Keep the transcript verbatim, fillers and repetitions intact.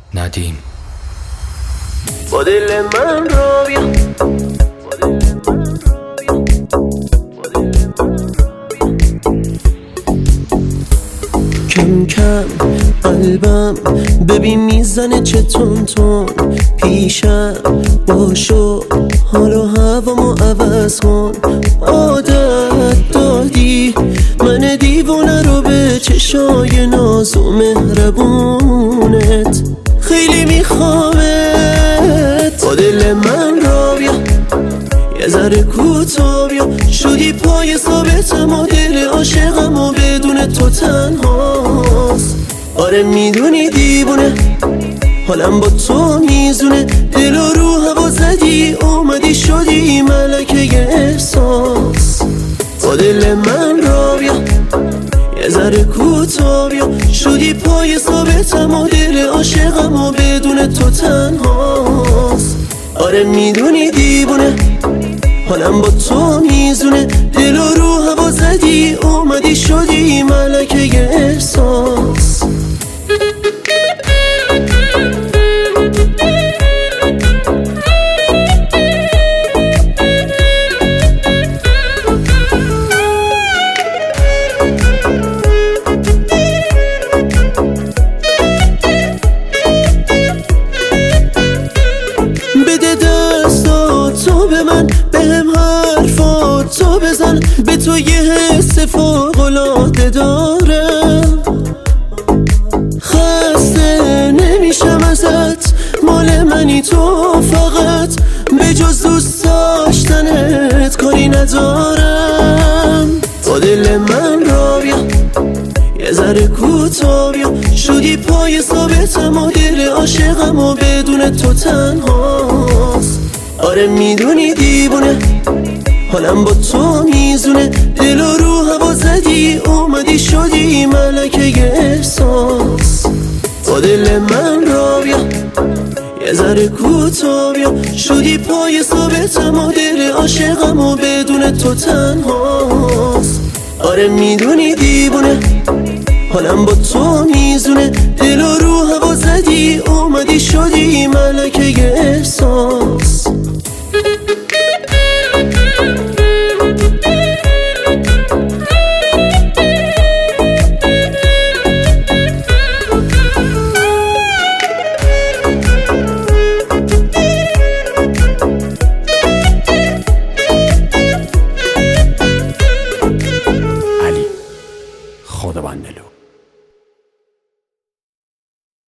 ندیم. با دل من را بیا، کم کم قلبم ببین میزنه چه تون تون، پیشم باشو حالا هوامو عوض کن. عادت دادی من دیوونه رو به چشای ناز و مهربونت، خیلی میخوامت. با دل من را بیا، یه ذره کوتا بیا، شدی پای ثابتم و دل عاشقم و بدون تو تنهاست. آره میدونی دیوونه حالم با تو میزونه، دل و رو هوا زدی اومدی شدی ملکه احساس. با دل من را بیا، یه ذره کوتا بیا، شدی پای ثابتم و دل عاشقم و بدون تو تنهاست. آره میدونی دیوونه حالم با تو میزونه، دل و رو هوا زدی اومدی شدی ملکه احساس. بده دستاتو به من، بهم حرفاتو بزن، به تو یه حس فوق‌العاده دارم. خسته نمیشم ازت، مال منی تو فقط، به جز دوست داشتنت کاری ندارم. با دل من را بیا، یه ذره کوتا بیا، شدی پای ثابتم و دل عاشقم و بدون تو تنهاست. آره میدونی دیوونه حالم با تو میزونه، دل و رو هوا زدی اومدی شدی ملکه احساس. با دل من را بیا، یه ذره کوتا بیا، شدی پای ثابتم و دل عاشقم و بدون تو تنهاست. آره میدونی دیوونه حالم با تو میزونه، دل و رو هوا زدی اومدی شدی ملکه